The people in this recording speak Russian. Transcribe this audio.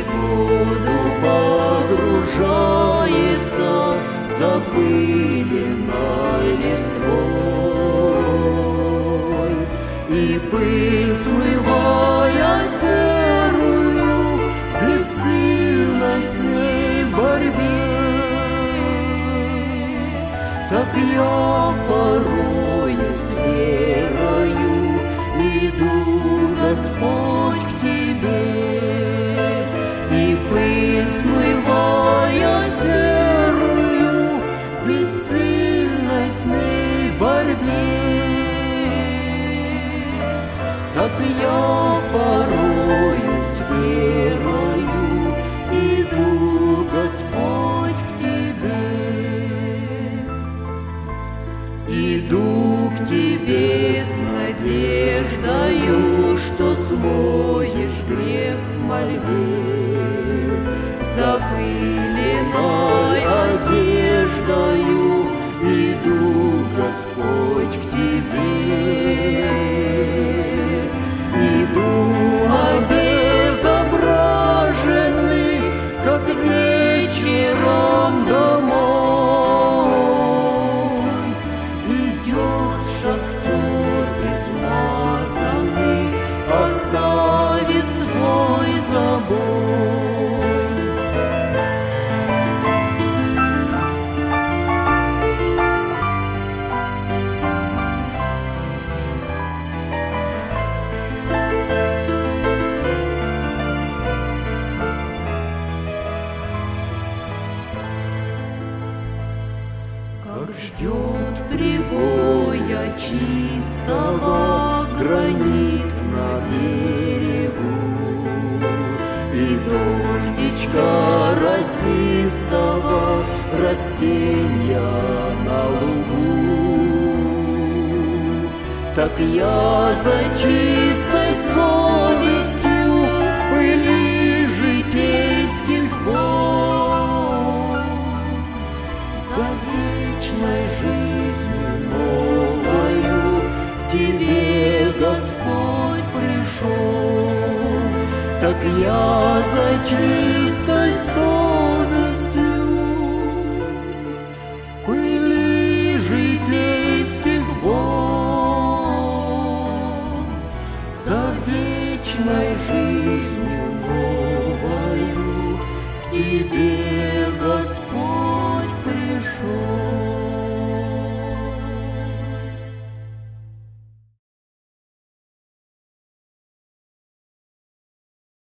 воду погружается запыленной листвой, и пыль, смывая серую, бессильной с ней борьбе. Так я порою с верою иду, Господь, к Тебе, и пыль, смывая серую, бессильной с ней борьбе. Так я порою с верою иду, Господь, к Тебе. Иду к Тебе с надеждою, что смоешь грех в мольбе, запыленной одеждою иду, Господь, к Тебе. Иду обезображенный, как вечером домой. Идет шахтер измазанный, оставив свой забой. Как ждет прибоя чистого гранит на берегу, и дождичка росистого растенья на лугу. Так я за чистой совестью